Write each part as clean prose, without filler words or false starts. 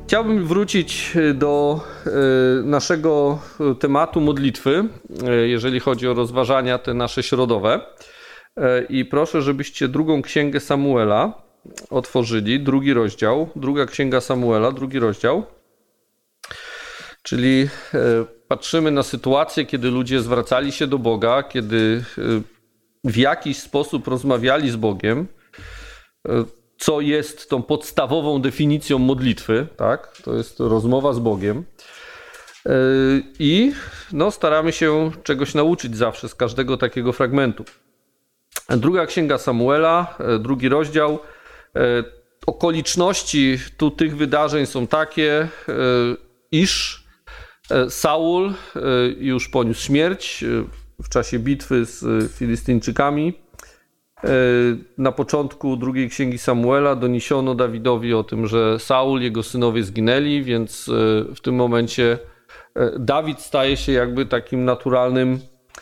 Chciałbym wrócić do naszego tematu modlitwy, jeżeli chodzi o rozważania te nasze środowe. I proszę, żebyście drugą księgę Samuela otworzyli, drugi rozdział, druga księga Samuela, drugi rozdział. Czyli patrzymy na sytuację, kiedy ludzie zwracali się do Boga, kiedy w jakiś sposób rozmawiali z Bogiem, co jest tą podstawową definicją modlitwy, tak? To jest rozmowa z Bogiem. I staramy się czegoś nauczyć zawsze z każdego takiego fragmentu. Druga księga Samuela, drugi rozdział. Okoliczności tych wydarzeń są takie, iż Saul już poniósł śmierć w czasie bitwy z Filistyńczykami. Na początku drugiej księgi Samuela doniesiono Dawidowi o tym, że Saul, jego synowie zginęli, więc w tym momencie Dawid staje się jakby takim naturalnym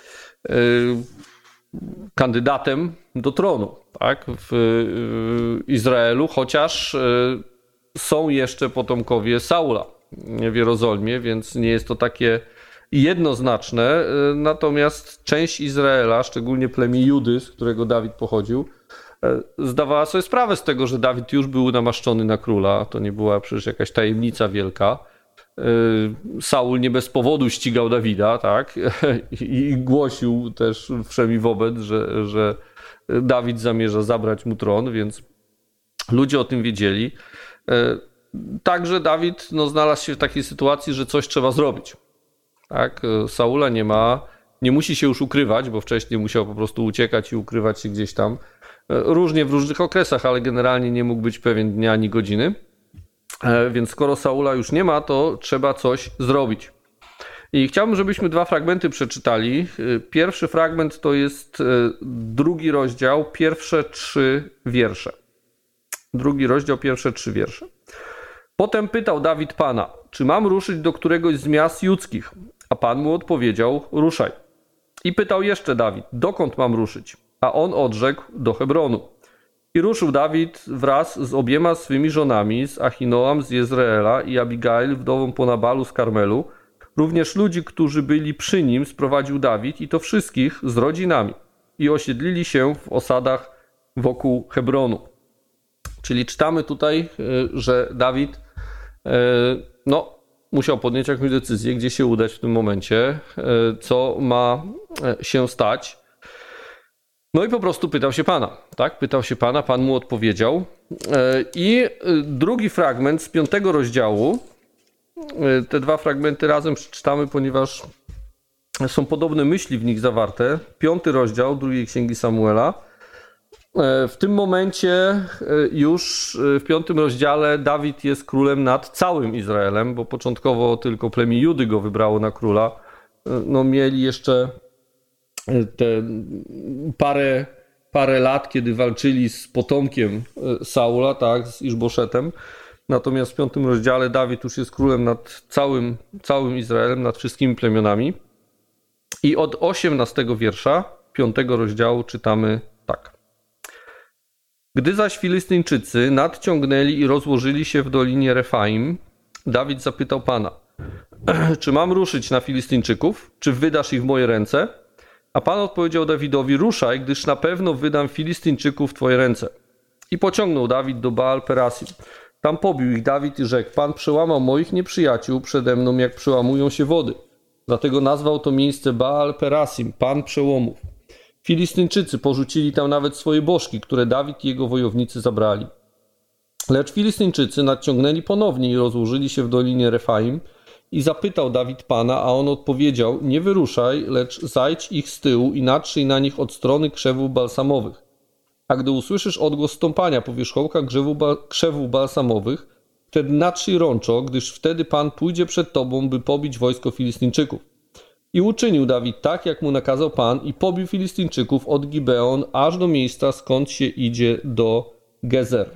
kandydatem do tronu, tak, w Izraelu, chociaż są jeszcze potomkowie Saula w Jerozolimie, więc nie jest to takie jednoznaczne, natomiast część Izraela, szczególnie plemię Judy, z którego Dawid pochodził, zdawała sobie sprawę z tego, że Dawid już był namaszczony na króla. To nie była przecież jakaś tajemnica wielka. Saul nie bez powodu ścigał Dawida, tak? I głosił też wszemi wobec, że Dawid zamierza zabrać mu tron, więc ludzie o tym wiedzieli. Także Dawid znalazł się w takiej sytuacji, że coś trzeba zrobić. Tak? Saula nie musi się już ukrywać, bo wcześniej musiał po prostu uciekać i ukrywać się gdzieś tam. Różnie w różnych okresach, ale generalnie nie mógł być pewien dnia ani godziny. Więc skoro Saula już nie ma, to trzeba coś zrobić. I chciałbym, żebyśmy dwa fragmenty przeczytali. Pierwszy fragment to jest drugi rozdział, pierwsze 3 wiersze. Drugi rozdział, pierwsze 3 wiersze. Potem pytał Dawid Pana, czy mam ruszyć do któregoś z miast judzkich? A Pan mu odpowiedział, ruszaj. I pytał jeszcze Dawid, dokąd mam ruszyć? A on odrzekł, do Hebronu. I ruszył Dawid wraz z obiema swymi żonami, z Achinoam z Jezreela i Abigail, wdową po Nabalu z Karmelu. Również ludzi, którzy byli przy nim, sprowadził Dawid i to wszystkich z rodzinami. I osiedlili się w osadach wokół Hebronu. Czyli czytamy tutaj, że Dawid musiał podjąć jakąś decyzję, gdzie się udać w tym momencie, co ma się stać. No i po prostu pytał się Pana, tak? Pytał się Pana, Pan mu odpowiedział. I drugi fragment z 5 rozdziału, te dwa fragmenty razem przeczytamy, ponieważ są podobne myśli w nich zawarte. 5 rozdział drugiej księgi Samuela. W tym momencie już w 5 rozdziale Dawid jest królem nad całym Izraelem, bo początkowo tylko plemię Judy go wybrało na króla. Mieli jeszcze te parę lat, kiedy walczyli z potomkiem Saula, tak, z Iszboszetem. Natomiast w 5 rozdziale Dawid już jest królem nad całym Izraelem, nad wszystkimi plemionami. I od 18 wiersza 5 rozdziału czytamy tak. Gdy zaś Filistyńczycy nadciągnęli i rozłożyli się w dolinie Refaim, Dawid zapytał Pana, czy mam ruszyć na Filistyńczyków, czy wydasz ich w moje ręce? A Pan odpowiedział Dawidowi, ruszaj, gdyż na pewno wydam Filistyńczyków w twoje ręce. I pociągnął Dawid do Baal Perasim. Tam pobił ich Dawid i rzekł, Pan przełamał moich nieprzyjaciół przede mną, jak przełamują się wody. Dlatego nazwał to miejsce Baal Perasim, Pan przełomów. Filistyńczycy porzucili tam nawet swoje bożki, które Dawid i jego wojownicy zabrali. Lecz Filistyńczycy nadciągnęli ponownie i rozłożyli się w dolinie Refaim i zapytał Dawid Pana, a on odpowiedział, nie wyruszaj, lecz zajdź ich z tyłu i natrzyj na nich od strony krzewów balsamowych. A gdy usłyszysz odgłos stąpania po wierzchołkach krzewów balsamowych, wtedy natrzyj rączo, gdyż wtedy Pan pójdzie przed tobą, by pobić wojsko Filistyńczyków. I uczynił Dawid tak, jak mu nakazał Pan i pobił Filistyńczyków od Gibeon aż do miejsca, skąd się idzie do Gezer.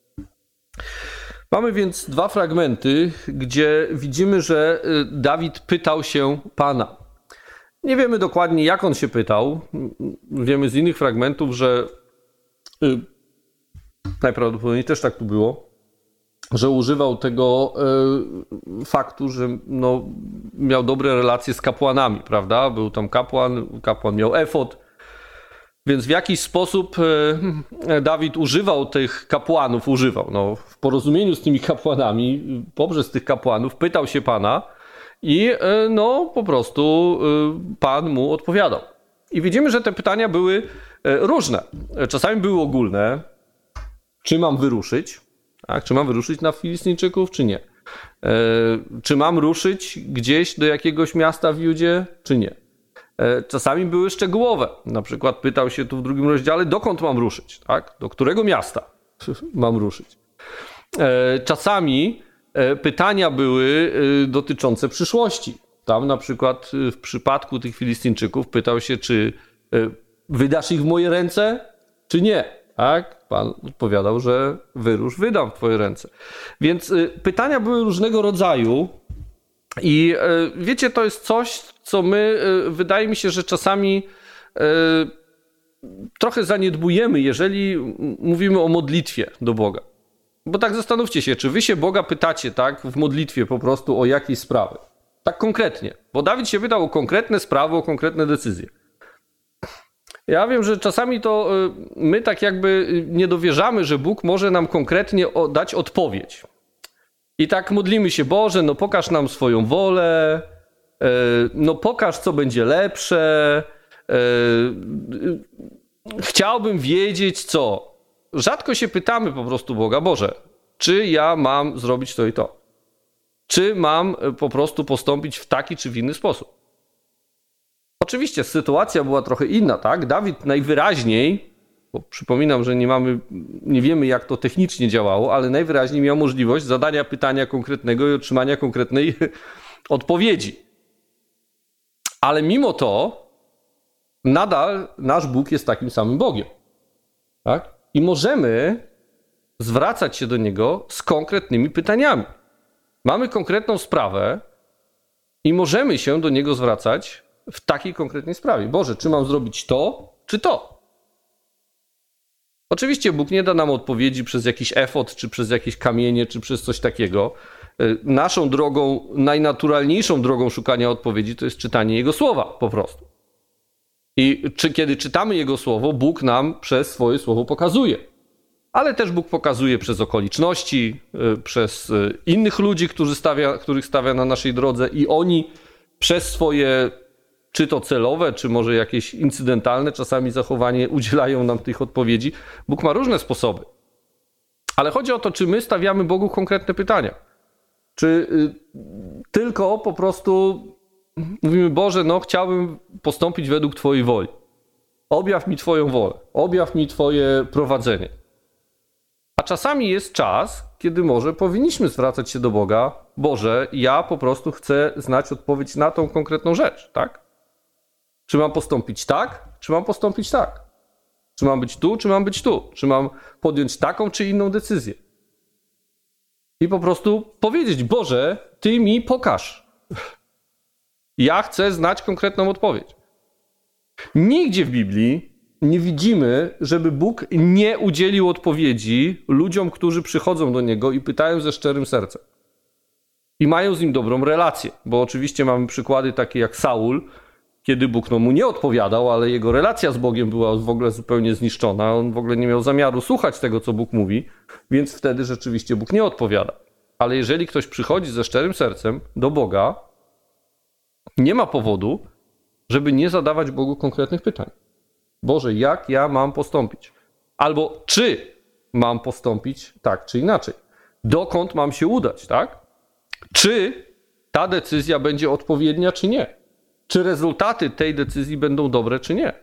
Mamy więc dwa fragmenty, gdzie widzimy, że Dawid pytał się Pana. Nie wiemy dokładnie, jak on się pytał. Wiemy z innych fragmentów, że najprawdopodobniej też tak tu było, że używał tego faktu, że no, miał dobre relacje z kapłanami, prawda? Był tam kapłan miał efod, więc w jakiś sposób Dawid używał tych kapłanów, no, w porozumieniu z tymi kapłanami, poprzez tych kapłanów pytał się Pana i no po prostu Pan mu odpowiadał. I widzimy, że te pytania były różne. Czasami były ogólne. Czy mam wyruszyć? Tak? Czy mam wyruszyć na Filistyńczyków, czy nie? Czy mam ruszyć gdzieś do jakiegoś miasta w Judzie, czy nie? Czasami były szczegółowe. Na przykład pytał się tu w 2 rozdziale, dokąd mam ruszyć? Tak? Do którego miasta mam ruszyć? Czasami pytania były dotyczące przyszłości. Tam na przykład w przypadku tych Filistyńczyków pytał się, czy wydasz ich w moje ręce, czy nie? Tak? Pan odpowiadał, że wyrusz, wydam w twoje ręce. Więc pytania były różnego rodzaju i wiecie, to jest coś, co my, wydaje mi się, że czasami trochę zaniedbujemy, jeżeli mówimy o modlitwie do Boga. Bo tak zastanówcie się, czy wy się Boga pytacie tak w modlitwie po prostu o jakieś sprawy. Tak konkretnie. Bo Dawid się pytał o konkretne sprawy, o konkretne decyzje. Ja wiem, że czasami to my tak jakby nie dowierzamy, że Bóg może nam konkretnie dać odpowiedź. I tak modlimy się, Boże, no pokaż nam swoją wolę, no pokaż, co będzie lepsze, chciałbym wiedzieć co. Rzadko się pytamy po prostu Boga, Boże, czy ja mam zrobić to i to? Czy mam po prostu postąpić w taki czy w inny sposób? Oczywiście sytuacja była trochę inna, tak? Dawid najwyraźniej, bo przypominam, że nie wiemy jak to technicznie działało, ale najwyraźniej miał możliwość zadania pytania konkretnego i otrzymania konkretnej odpowiedzi. Ale mimo to nadal nasz Bóg jest takim samym Bogiem. Tak? I możemy zwracać się do Niego z konkretnymi pytaniami. Mamy konkretną sprawę i możemy się do Niego zwracać w takiej konkretnej sprawie. Boże, czy mam zrobić to, czy to? Oczywiście Bóg nie da nam odpowiedzi przez jakiś efod, czy przez jakieś kamienie, czy przez coś takiego. Naszą drogą, najnaturalniejszą drogą szukania odpowiedzi to jest czytanie Jego Słowa po prostu. I kiedy czytamy Jego Słowo, Bóg nam przez swoje Słowo pokazuje. Ale też Bóg pokazuje przez okoliczności, przez innych ludzi, których stawia na naszej drodze i oni przez swoje, czy to celowe, czy może jakieś incydentalne czasami zachowanie udzielają nam tych odpowiedzi. Bóg ma różne sposoby. Ale chodzi o to, czy my stawiamy Bogu konkretne pytania. Czy tylko po prostu mówimy, Boże, no chciałbym postąpić według Twojej woli. Objaw mi Twoją wolę. Objaw mi Twoje prowadzenie. A czasami jest czas, kiedy może powinniśmy zwracać się do Boga. Boże, ja po prostu chcę znać odpowiedź na tą konkretną rzecz, tak? Czy mam postąpić tak, czy mam postąpić tak? Czy mam być tu, czy mam być tu? Czy mam podjąć taką, czy inną decyzję? I po prostu powiedzieć, Boże, Ty mi pokaż. Ja chcę znać konkretną odpowiedź. Nigdzie w Biblii nie widzimy, żeby Bóg nie udzielił odpowiedzi ludziom, którzy przychodzą do Niego i pytają ze szczerym sercem. I mają z Nim dobrą relację, bo oczywiście mamy przykłady takie jak Saul, kiedy Bóg mu nie odpowiadał, ale jego relacja z Bogiem była w ogóle zupełnie zniszczona. On w ogóle nie miał zamiaru słuchać tego, co Bóg mówi, więc wtedy rzeczywiście Bóg nie odpowiada. Ale jeżeli ktoś przychodzi ze szczerym sercem do Boga, nie ma powodu, żeby nie zadawać Bogu konkretnych pytań. Boże, jak ja mam postąpić? Albo czy mam postąpić tak czy inaczej? Dokąd mam się udać, tak? Czy ta decyzja będzie odpowiednia, czy nie? Czy rezultaty tej decyzji będą dobre, czy nie?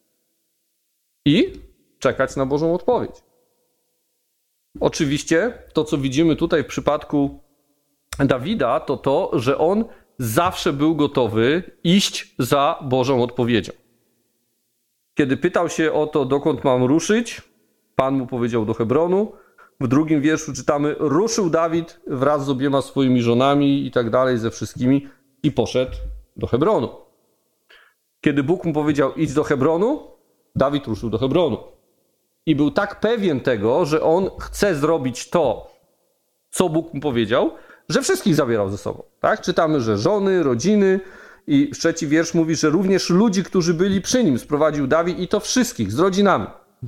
I czekać na Bożą odpowiedź. Oczywiście to, co widzimy tutaj w przypadku Dawida, to to, że on zawsze był gotowy iść za Bożą odpowiedzią. Kiedy pytał się o to, dokąd mam ruszyć, Pan mu powiedział do Hebronu. W 2 wierszu czytamy, ruszył Dawid wraz z obiema swoimi żonami i tak dalej, ze wszystkimi i poszedł do Hebronu. Kiedy Bóg mu powiedział, idź do Hebronu, Dawid ruszył do Hebronu. I był tak pewien tego, że on chce zrobić to, co Bóg mu powiedział, że wszystkich zabierał ze sobą. Tak? Czytamy, że żony, rodziny i 3 wiersz mówi, że również ludzi, którzy byli przy nim, sprowadził Dawid i to wszystkich z rodzinami.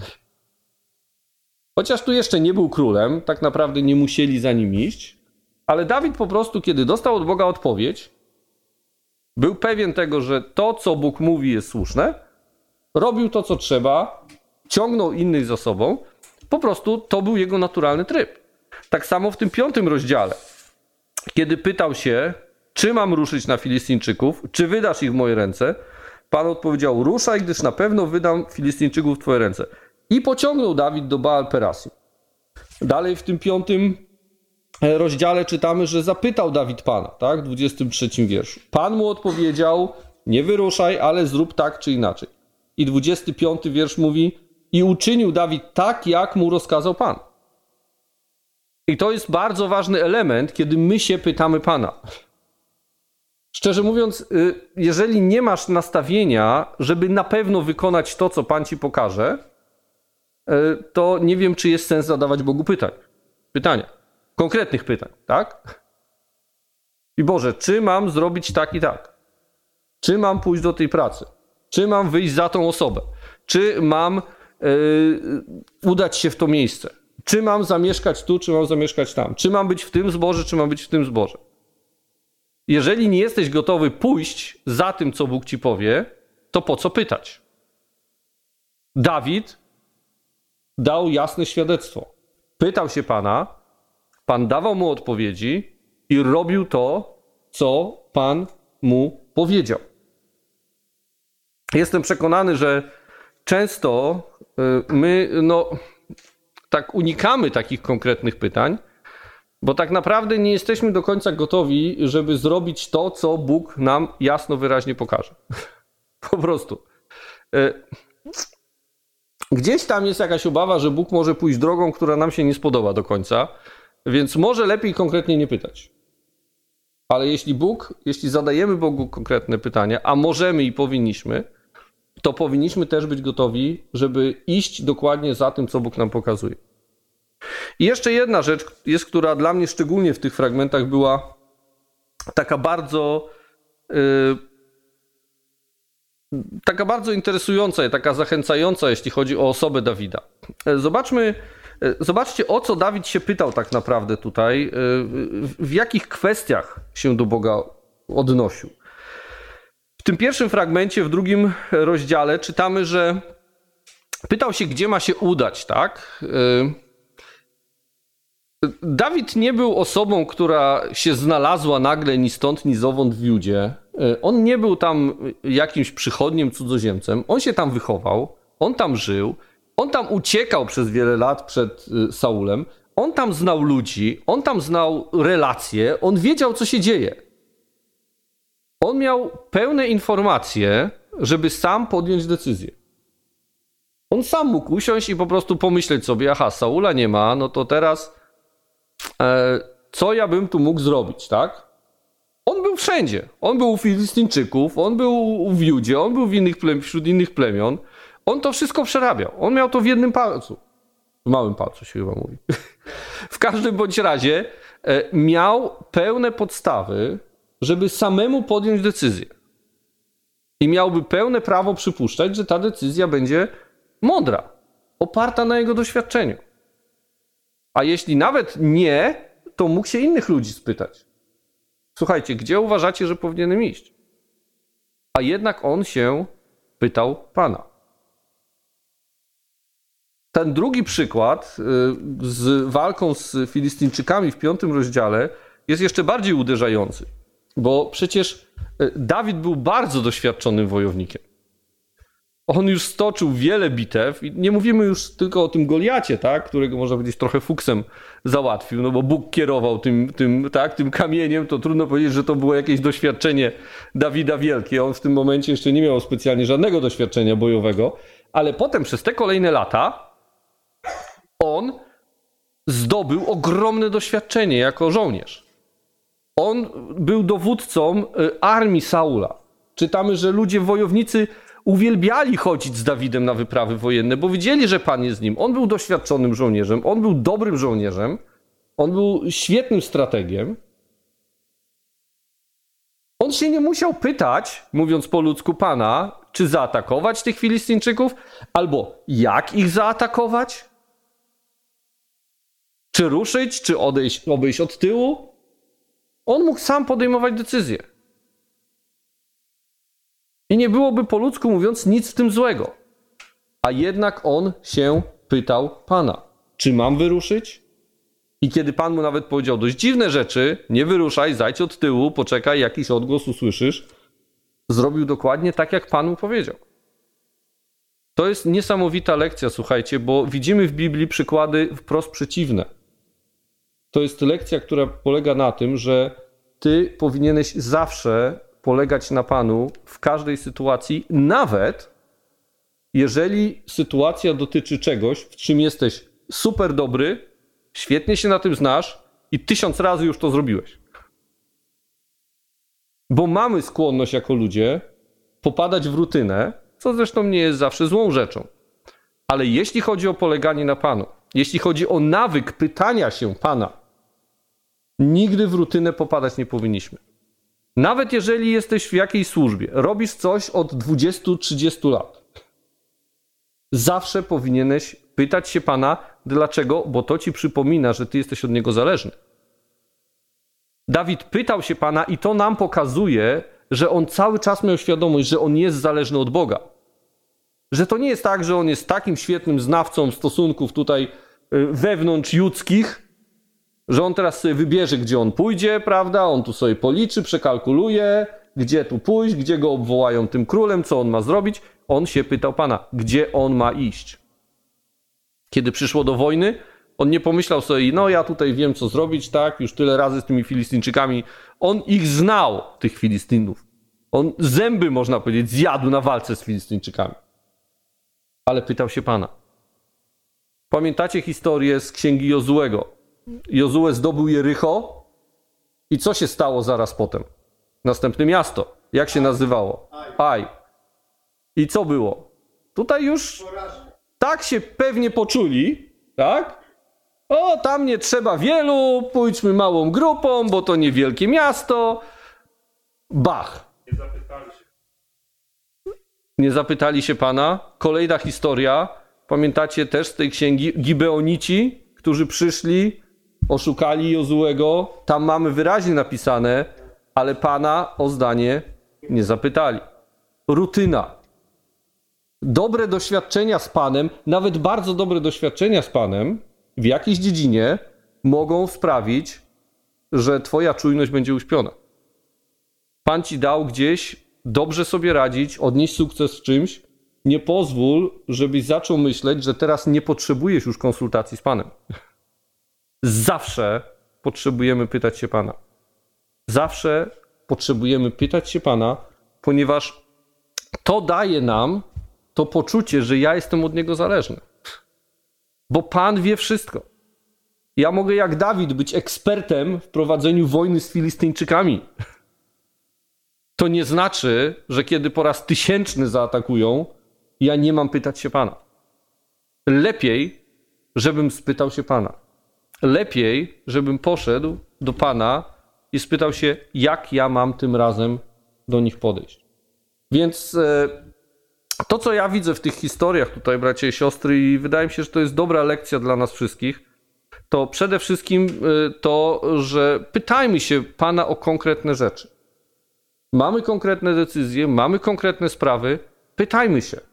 Chociaż tu jeszcze nie był królem, tak naprawdę nie musieli za nim iść, ale Dawid po prostu, kiedy dostał od Boga odpowiedź, był pewien tego, że to, co Bóg mówi, jest słuszne, robił to, co trzeba, ciągnął innych za sobą, po prostu to był jego naturalny tryb. Tak samo w tym 5 rozdziale, kiedy pytał się, czy mam ruszyć na Filistyńczyków, czy wydasz ich w moje ręce, Pan odpowiedział, ruszaj, gdyż na pewno wydam Filistyńczyków w twoje ręce. I pociągnął Dawid do Baal-Perasim. Dalej w tym 5 rozdziale czytamy, że zapytał Dawid Pana, tak, w 23 wierszu. Pan mu odpowiedział, nie wyruszaj, ale zrób tak czy inaczej. I 25 wiersz mówi, i uczynił Dawid tak, jak mu rozkazał Pan. I to jest bardzo ważny element, kiedy my się pytamy Pana. Szczerze mówiąc, jeżeli nie masz nastawienia, żeby na pewno wykonać to, co Pan ci pokaże, to nie wiem, czy jest sens zadawać Bogu pytania. Konkretnych pytań, tak? I Boże, czy mam zrobić tak i tak? Czy mam pójść do tej pracy? Czy mam wyjść za tą osobę? Czy mam udać się w to miejsce? Czy mam zamieszkać tu, czy mam zamieszkać tam? Czy mam być w tym zborze, czy mam być w tym zborze? Jeżeli nie jesteś gotowy pójść za tym, co Bóg ci powie, to po co pytać? Dawid dał jasne świadectwo. Pytał się Pana, Pan dawał mu odpowiedzi i robił to, co Pan mu powiedział. Jestem przekonany, że często my tak unikamy takich konkretnych pytań, bo tak naprawdę nie jesteśmy do końca gotowi, żeby zrobić to, co Bóg nam jasno, wyraźnie pokaże. Po prostu. Gdzieś tam jest jakaś obawa, że Bóg może pójść drogą, która nam się nie spodoba do końca, więc może lepiej konkretnie nie pytać. Ale jeśli zadajemy Bogu konkretne pytania, a możemy i powinniśmy, to powinniśmy też być gotowi, żeby iść dokładnie za tym, co Bóg nam pokazuje. I jeszcze jedna rzecz jest, która dla mnie szczególnie w tych fragmentach była taka bardzo interesująca i taka zachęcająca, jeśli chodzi o osobę Dawida. Zobaczcie, o co Dawid się pytał tak naprawdę tutaj, w jakich kwestiach się do Boga odnosił. W tym pierwszym fragmencie, w 2 rozdziale czytamy, że pytał się, gdzie ma się udać, tak? Dawid nie był osobą, która się znalazła nagle ni stąd, ni zowąd w Judzie. On nie był tam jakimś przychodniem, cudzoziemcem. On się tam wychował, on tam żył, on tam uciekał przez wiele lat przed Saulem. On tam znał ludzi, on tam znał relacje, on wiedział, co się dzieje. On miał pełne informacje, żeby sam podjąć decyzję. On sam mógł usiąść i po prostu pomyśleć sobie, aha, Saula nie ma, no to teraz co ja bym tu mógł zrobić, tak? On był wszędzie. On był u Filistyńczyków, on był w Judzie, on był wśród innych plemion. On to wszystko przerabiał. On miał to w jednym palcu. W małym palcu się chyba mówi. W każdym bądź razie miał pełne podstawy, żeby samemu podjąć decyzję. I miałby pełne prawo przypuszczać, że ta decyzja będzie mądra, oparta na jego doświadczeniu. A jeśli nawet nie, to mógł się innych ludzi spytać. Słuchajcie, gdzie uważacie, że powinienem iść? A jednak on się pytał Pana. Ten drugi przykład z walką z Filistyńczykami w 5 rozdziale jest jeszcze bardziej uderzający, bo przecież Dawid był bardzo doświadczonym wojownikiem. On już stoczył wiele bitew i nie mówimy już tylko o tym Goliacie, tak, którego można powiedzieć trochę fuksem załatwił, no bo Bóg kierował tym kamieniem, to trudno powiedzieć, że to było jakieś doświadczenie Dawida wielkie. On w tym momencie jeszcze nie miał specjalnie żadnego doświadczenia bojowego, ale potem przez te kolejne lata on zdobył ogromne doświadczenie jako żołnierz. On był dowódcą armii Saula. Czytamy, że wojownicy uwielbiali chodzić z Dawidem na wyprawy wojenne, bo wiedzieli, że Pan jest z nim. On był doświadczonym żołnierzem, on był dobrym żołnierzem. On był świetnym strategiem. On się nie musiał pytać, mówiąc po ludzku Pana, czy zaatakować tych Filistyńczyków, albo jak ich zaatakować, czy ruszyć, czy obejść od tyłu. On mógł sam podejmować decyzje. I nie byłoby po ludzku mówiąc nic w tym złego. A jednak on się pytał Pana, czy mam wyruszyć? I kiedy Pan mu nawet powiedział dość dziwne rzeczy, nie wyruszaj, zajdź od tyłu, poczekaj, jakiś odgłos usłyszysz, zrobił dokładnie tak, jak Pan mu powiedział. To jest niesamowita lekcja, słuchajcie, bo widzimy w Biblii przykłady wprost przeciwne. To jest lekcja, która polega na tym, że ty powinieneś zawsze polegać na Panu w każdej sytuacji, nawet jeżeli sytuacja dotyczy czegoś, w czym jesteś super dobry, świetnie się na tym znasz i 1000 razy już to zrobiłeś. Bo mamy skłonność jako ludzie popadać w rutynę, co zresztą nie jest zawsze złą rzeczą. Ale jeśli chodzi o poleganie na Panu, jeśli chodzi o nawyk pytania się Pana, nigdy w rutynę popadać nie powinniśmy. Nawet jeżeli jesteś w jakiejś służbie, robisz coś od 20-30 lat, zawsze powinieneś pytać się Pana, dlaczego? Bo to ci przypomina, że ty jesteś od Niego zależny. Dawid pytał się Pana i to nam pokazuje, że on cały czas miał świadomość, że on jest zależny od Boga. Że to nie jest tak, że on jest takim świetnym znawcą stosunków tutaj wewnątrz ludzkich, że on teraz sobie wybierze, gdzie on pójdzie, prawda? On tu sobie policzy, przekalkuluje, gdzie tu pójść, gdzie go obwołają tym królem, co on ma zrobić. On się pytał Pana, gdzie on ma iść. Kiedy przyszło do wojny, on nie pomyślał sobie, no ja tutaj wiem, co zrobić, tak, już tyle razy z tymi Filistyńczykami. On ich znał, tych Filistynów. On zęby, można powiedzieć, zjadł na walce z Filistyńczykami. Ale pytał się Pana. Pamiętacie historię z księgi Jozuego? Jozue zdobył Jericho i co się stało zaraz potem? Następne miasto. Jak się nazywało? Aj. I co było? Tutaj już tak się pewnie poczuli, tak? O, tam nie trzeba wielu, pójdźmy małą grupą, bo to niewielkie miasto. Bach. Nie zapytali się Pana. Kolejna historia. Pamiętacie też z tej księgi Gibeonici, którzy przyszli, oszukali Jozuego. Tam mamy wyraźnie napisane, ale Pana o zdanie nie zapytali. Rutyna. Dobre doświadczenia z Panem, nawet bardzo dobre doświadczenia z Panem w jakiejś dziedzinie mogą sprawić, że twoja czujność będzie uśpiona. Pan ci dał gdzieś dobrze sobie radzić, odnieść sukces w czymś. Nie pozwól, żebyś zaczął myśleć, że teraz nie potrzebujesz już konsultacji z Panem. Zawsze potrzebujemy pytać się Pana. Zawsze potrzebujemy pytać się Pana, ponieważ to daje nam to poczucie, że ja jestem od Niego zależny. Bo Pan wie wszystko. Ja mogę jak Dawid być ekspertem w prowadzeniu wojny z Filistyńczykami. To nie znaczy, że kiedy po raz 1000 zaatakują, ja nie mam pytać się Pana. Lepiej, żebym spytał się Pana. Lepiej, żebym poszedł do Pana i spytał się, jak ja mam tym razem do nich podejść. Więc to, co ja widzę w tych historiach tutaj, bracia i siostry, i wydaje mi się, że to jest dobra lekcja dla nas wszystkich, to przede wszystkim to, że pytajmy się Pana o konkretne rzeczy. Mamy konkretne decyzje, mamy konkretne sprawy, pytajmy się.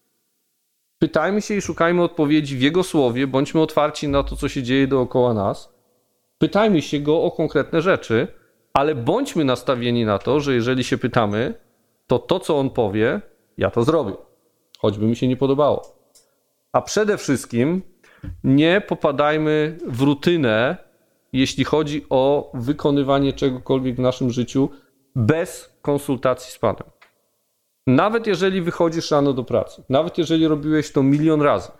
Pytajmy się i szukajmy odpowiedzi w Jego Słowie, bądźmy otwarci na to, co się dzieje dookoła nas. Pytajmy się Go o konkretne rzeczy, ale bądźmy nastawieni na to, że jeżeli się pytamy, to to, co On powie, ja to zrobię, choćby mi się nie podobało. A przede wszystkim nie popadajmy w rutynę, jeśli chodzi o wykonywanie czegokolwiek w naszym życiu bez konsultacji z Panem. Nawet jeżeli wychodzisz rano do pracy, nawet jeżeli robiłeś to 1 000 000 razy,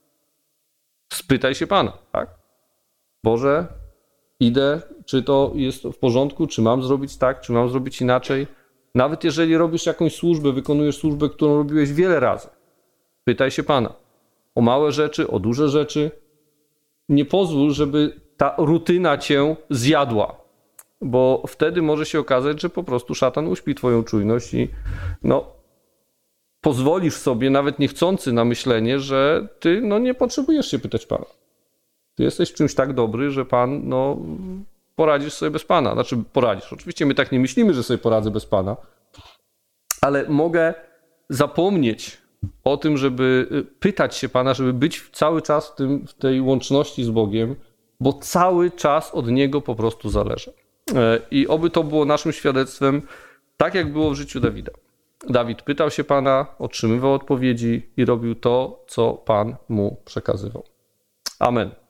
spytaj się Pana, tak? Boże, idę, czy to jest w porządku, czy mam zrobić tak, czy mam zrobić inaczej. Nawet jeżeli robisz jakąś służbę, wykonujesz służbę, którą robiłeś wiele razy, pytaj się Pana o małe rzeczy, o duże rzeczy. Nie pozwól, żeby ta rutyna cię zjadła. Bo wtedy może się okazać, że po prostu szatan uśpi twoją czujność i pozwolisz sobie, nawet niechcący, na myślenie, że ty nie potrzebujesz się pytać Pana. Ty jesteś w czymś tak dobry, że Pan, poradzisz sobie bez Pana. Znaczy poradzisz. Oczywiście my tak nie myślimy, że sobie poradzę bez Pana, ale mogę zapomnieć o tym, żeby pytać się Pana, żeby być cały czas w tej łączności z Bogiem, bo cały czas od Niego po prostu zależy. I oby to było naszym świadectwem, tak jak było w życiu Dawida. Dawid pytał się Pana, otrzymywał odpowiedzi i robił to, co Pan mu przekazywał. Amen.